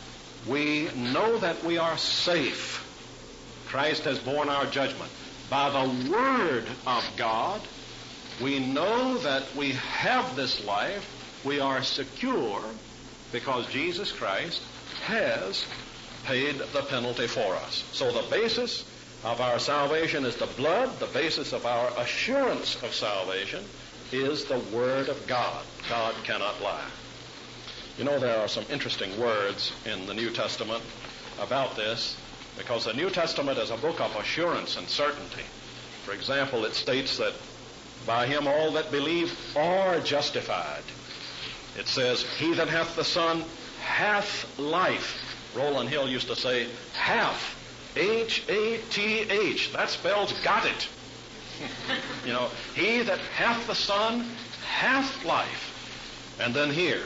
we know that we are safe. Christ has borne our judgment. By the Word of God, we know that we have this life. We are secure because Jesus Christ has paid the penalty for us. So the basis of our salvation is the blood. The basis of our assurance of salvation is the Word of God. God cannot lie. You know, there are some interesting words in the New Testament about this, because the New Testament is a book of assurance and certainty. For example, it states that by him all that believe are justified. It says, he that hath the Son hath life. Roland Hill used to say, hath. H-A-T-H. That spells got it. You know, he that hath the Son hath life. And then here,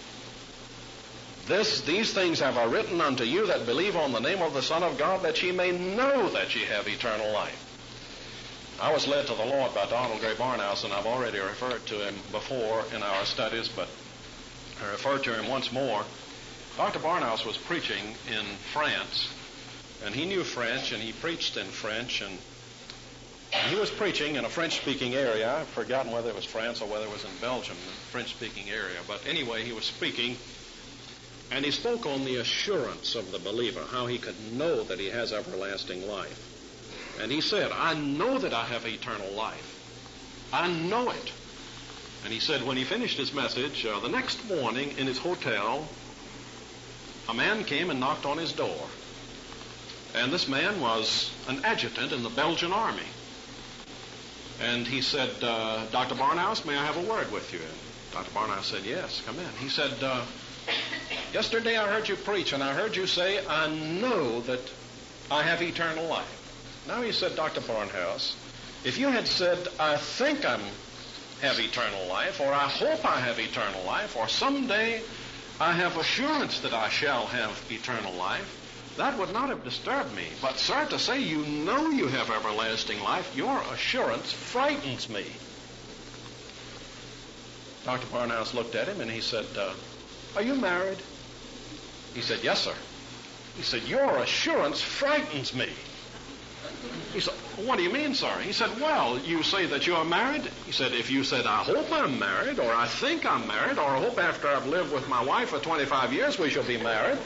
these things have I written unto you that believe on the name of the Son of God, that ye may know that ye have eternal life. I was led to the Lord by Donald Gray Barnhouse, and I've already referred to him before in our studies, but I refer to him once more. Dr. Barnhouse was preaching in France, and he knew French, and he preached in French, and he was preaching in a French-speaking area. I've forgotten whether it was France or whether it was in Belgium, the French-speaking area. But anyway, he was speaking, and he spoke on the assurance of the believer, how he could know that he has everlasting life. And he said, I know that I have eternal life. I know it. And he said when he finished his message, the next morning in his hotel, a man came and knocked on his door. And this man was an adjutant in the Belgian army. And he said, Dr. Barnhouse, may I have a word with you? And Dr. Barnhouse said, yes, come in. He said, yesterday I heard you preach, and I heard you say, I know that I have eternal life. Now he said, Dr. Barnhouse, if you had said, I think I have eternal life, or I hope I have eternal life, or someday I have assurance that I shall have eternal life, that would not have disturbed me. But, sir, to say you know you have everlasting life, your assurance frightens me. Dr. Barnhouse looked at him and he said, are you married? He said, yes, sir. He said, your assurance frightens me. He said, what do you mean, sir? He said, well, you say that you are married. He said, if you said, I hope I'm married, or I think I'm married, or I hope after I've lived with my wife for 25 years we shall be married,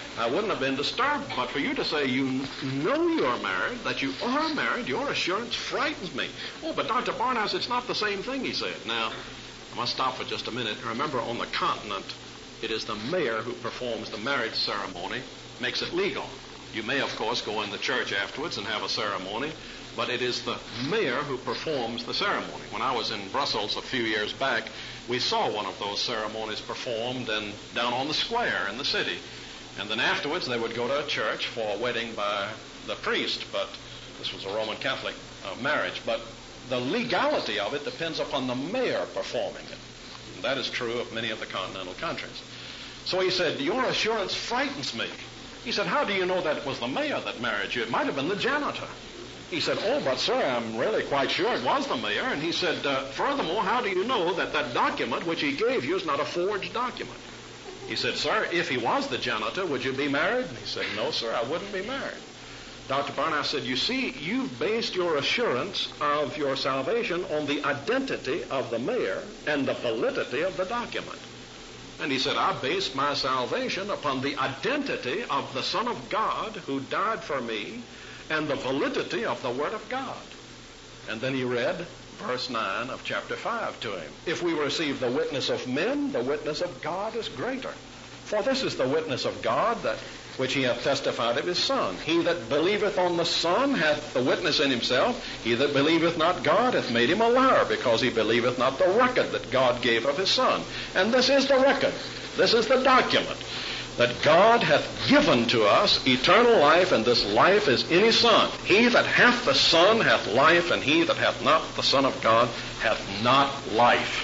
I wouldn't have been disturbed, but for you to say you know you're married, that you are married, your assurance frightens me. Oh, but Dr. Barnhouse, it's not the same thing, he said. Now, I must stop for just a minute. Remember, on the continent, it is the mayor who performs the marriage ceremony, makes it legal. You may, of course, go in the church afterwards and have a ceremony, but it is the mayor who performs the ceremony. When I was in Brussels a few years back, we saw one of those ceremonies performed and down on the square in the city. And then afterwards, they would go to a church for a wedding by the priest, but this was a Roman Catholic marriage. But the legality of it depends upon the mayor performing it. And that is true of many of the continental countries. So he said, your assurance frightens me. He said, how do you know that it was the mayor that married you? It might have been the janitor. He said, oh, but sir, I'm really quite sure it was the mayor. And he said, furthermore, how do you know that that document which he gave you is not a forged document? He said, sir, if he was the janitor, would you be married? And he said, no, sir, I wouldn't be married. Dr. Barnhouse said, you see, you've based your assurance of your salvation on the identity of the mayor and the validity of the document. And he said, I based my salvation upon the identity of the Son of God who died for me and the validity of the Word of God. And then he read verse 9 of chapter 5 to him. If we receive the witness of men, the witness of God is greater. For this is the witness of God, that which he hath testified of his Son. He that believeth on the Son hath the witness in himself. He that believeth not God hath made him a liar, because he believeth not the record that God gave of his Son. And this is the record. This is the document, that God hath given to us eternal life, and this life is in his Son. He that hath the Son hath life, and he that hath not the Son of God hath not life.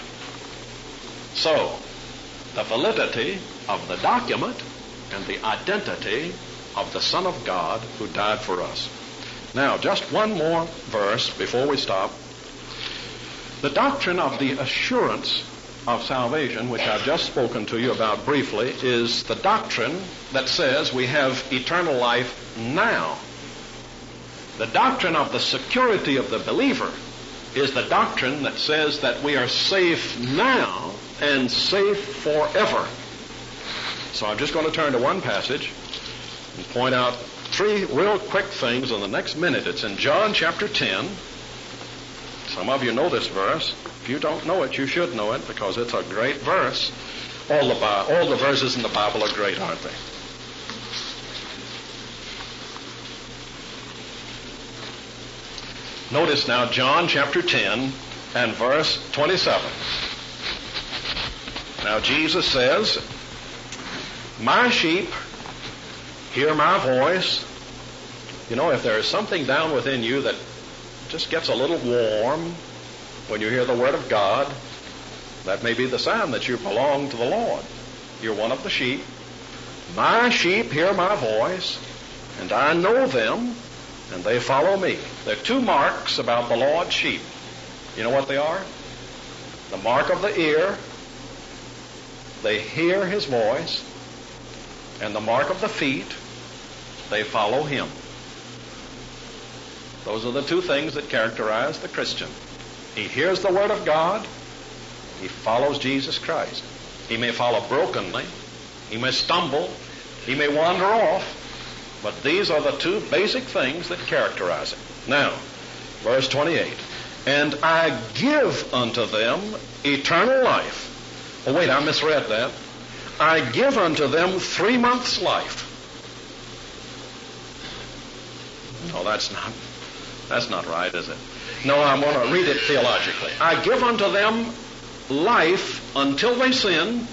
So, the validity of the document and the identity of the Son of God who died for us. Now, just one more verse before we stop. The doctrine of the assurance of salvation, which I've just spoken to you about briefly, is the doctrine that says we have eternal life now. The doctrine of the security of the believer is the doctrine that says that we are safe now and safe forever. So I'm just going to turn to one passage and point out three real quick things in the next minute. It's in John chapter 10. Some of you know this verse. If you don't know it, you should know it, because it's a great verse. All the verses in the Bible are great, aren't they? Notice now John chapter 10 and verse 27. Now Jesus says, my sheep hear my voice. You know, if there is something down within you that just gets a little warm when you hear the Word of God, that may be the sign that you belong to the Lord. You're one of the sheep. My sheep hear my voice, and I know them, and they follow me. There are two marks about the Lord's sheep. You know what they are? The mark of the ear, they hear his voice, and the mark of the feet, they follow him. Those are the two things that characterize the Christian. He hears the Word of God. He follows Jesus Christ. He may follow brokenly. He may stumble. He may wander off. But these are the two basic things that characterize it. Now, verse 28. And I give unto them eternal life. Oh, wait, I misread that. I give unto them 3 months' life. No, that's not right, is it? No, I'm going to read it theologically. I give unto them life until they sin.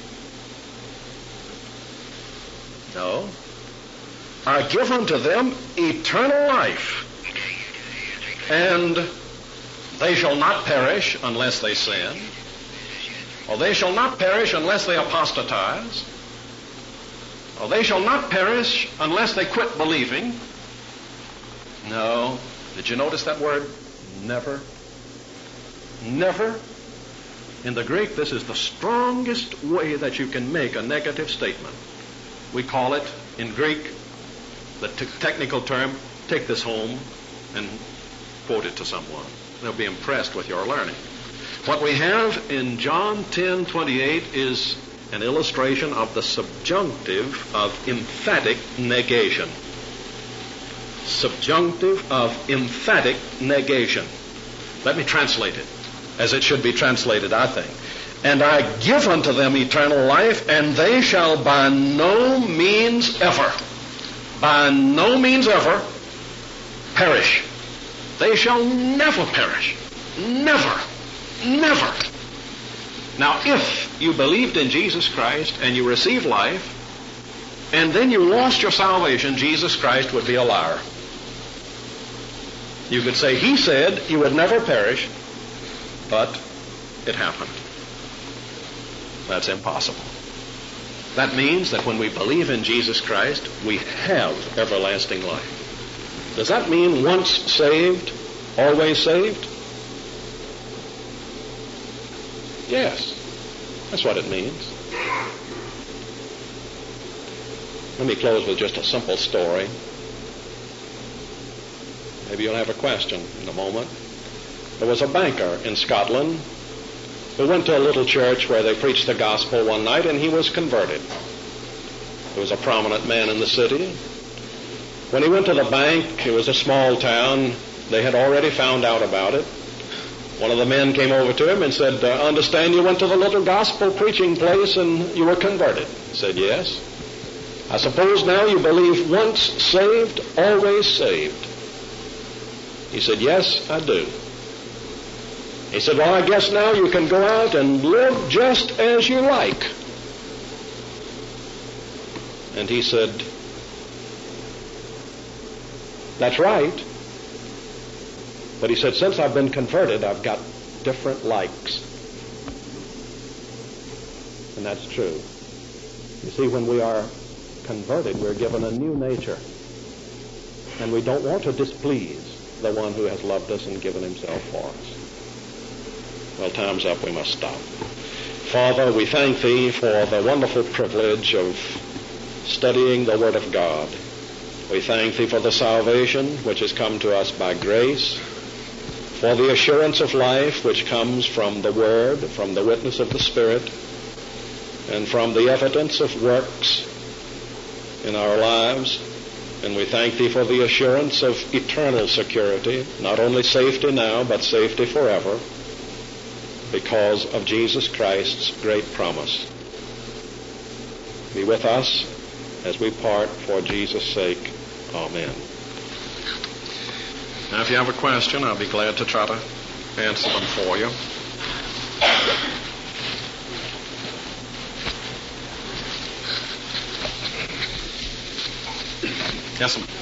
No. I give unto them eternal life. And they shall not perish unless they sin. Or they shall not perish unless they apostatize. Or they shall not perish unless they quit believing. No. Did you notice that word? Never. Never. In the Greek, this is the strongest way that you can make a negative statement. We call it, in Greek, the technical term, take this home and quote it to someone. They'll be impressed with your learning. What we have in John 10:28 is an illustration of the subjunctive of emphatic negation. Subjunctive of emphatic negation. Let me translate it, as it should be translated, I think. And I give unto them eternal life, and they shall by no means ever perish. They shall never perish. Never. Now, if you believed in Jesus Christ and you received life, and then you lost your salvation, Jesus Christ would be a liar. You could say, He said you would never perish, but it happened. That's impossible. That means that when we believe in Jesus Christ, we have everlasting life. Does that mean once saved, always saved? Yes, that's what it means. Let me close with just a simple story. Maybe you'll have a question in a moment. There was a banker in Scotland who went to a little church where they preached the gospel one night, and he was converted. He was a prominent man in the city. When he went to the bank, it was a small town. They had already found out about it. One of the men came over to him and said, understand you went to the little gospel preaching place and you were converted. He said, yes. I suppose now you believe once saved, always saved. He said, yes, I do. He said, well, I guess now you can go out and live just as you like. And he said, that's right. But he said, since I've been converted, I've got different likes. And that's true. You see, when we are converted, we're given a new nature. And we don't want to displease the one who has loved us and given himself for us. Well, time's up. We must stop. Father, we thank Thee for the wonderful privilege of studying the Word of God. We thank Thee for the salvation which has come to us by grace, for the assurance of life which comes from the Word, from the witness of the Spirit, and from the evidence of works in our lives. And we thank Thee for the assurance of eternal security, not only safety now, but safety forever, because of Jesus Christ's great promise. Be with us as we part for Jesus' sake. Amen. Now, if you have a question, I'll be glad to try to answer them for you. Yes, ma'am.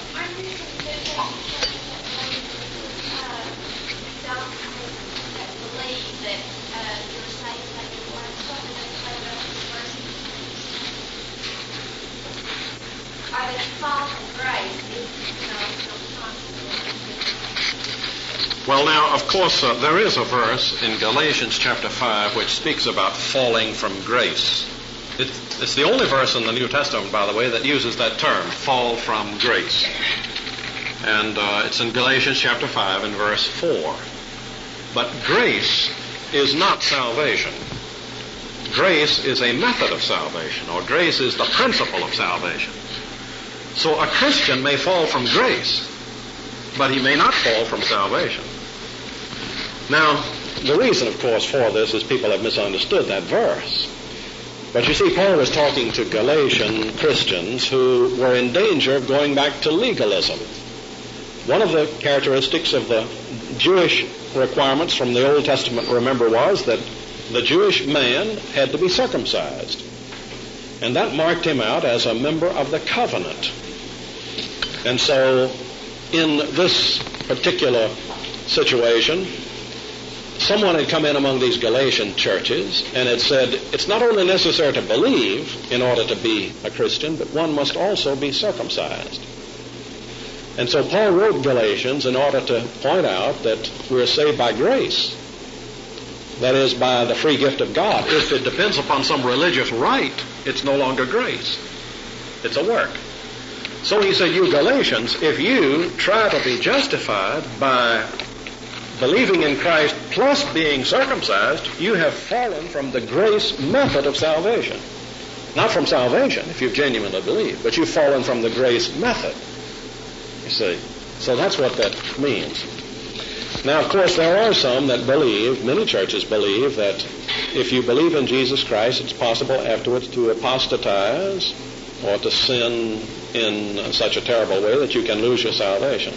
Well, now, of course, there is a verse in Galatians chapter 5 which speaks about falling from grace. It's the only verse in the New Testament, by the way, that uses that term, fall from grace. And it's in Galatians chapter 5 and verse 4. But grace is not salvation. Grace is a method of salvation, or grace is the principle of salvation. So a Christian may fall from grace, but he may not fall from salvation. Now, the reason, of course, for this is people have misunderstood that verse. But you see, Paul was talking to Galatian Christians who were in danger of going back to legalism. One of the characteristics of the Jewish requirements from the Old Testament, remember, was that the Jewish man had to be circumcised. And that marked him out as a member of the covenant. And so, in this particular situation, someone had come in among these Galatian churches and had said, it's not only necessary to believe in order to be a Christian, but one must also be circumcised. And so Paul wrote Galatians in order to point out that we're saved by grace. That is, by the free gift of God. If it depends upon some religious rite, it's no longer grace. It's a work. So he said, you Galatians, if you try to be justified by believing in Christ plus being circumcised, you have fallen from the grace method of salvation. Not from salvation, if you've genuinely believed, but you've fallen from the grace method. You see. So that's what that means. Now, of course, there are some that believe, many churches believe, that if you believe in Jesus Christ, it's possible afterwards to apostatize or to sin in such a terrible way that you can lose your salvation.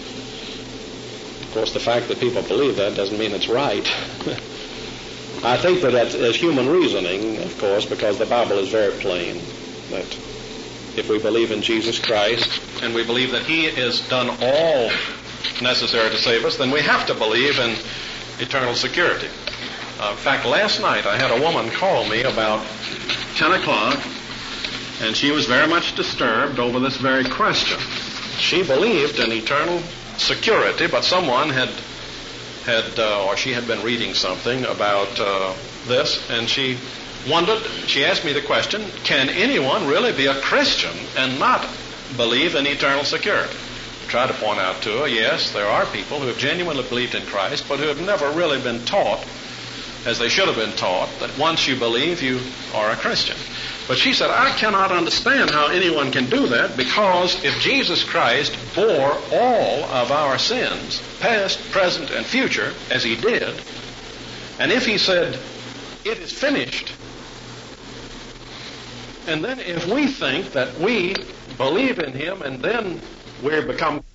Of course, the fact that people believe that doesn't mean it's right. I think that that's human reasoning, of course, because the Bible is very plain that if we believe in Jesus Christ and we believe that He has done all necessary to save us, then we have to believe in eternal security. In fact, last night I had a woman call me about 10 o'clock, and she was very much disturbed over this very question. She believed in eternal security, but someone or she had been reading something about this, and she asked me the question, can anyone really be a Christian and not believe in eternal security? I tried to point out to her, yes, there are people who have genuinely believed in Christ, but who have never really been taught, as they should have been taught, that once you believe, you are a Christian. But she said, I cannot understand how anyone can do that, because if Jesus Christ bore all of our sins, past, present, and future, as He did, and if He said, it is finished, and then if we think that we believe in Him and then we become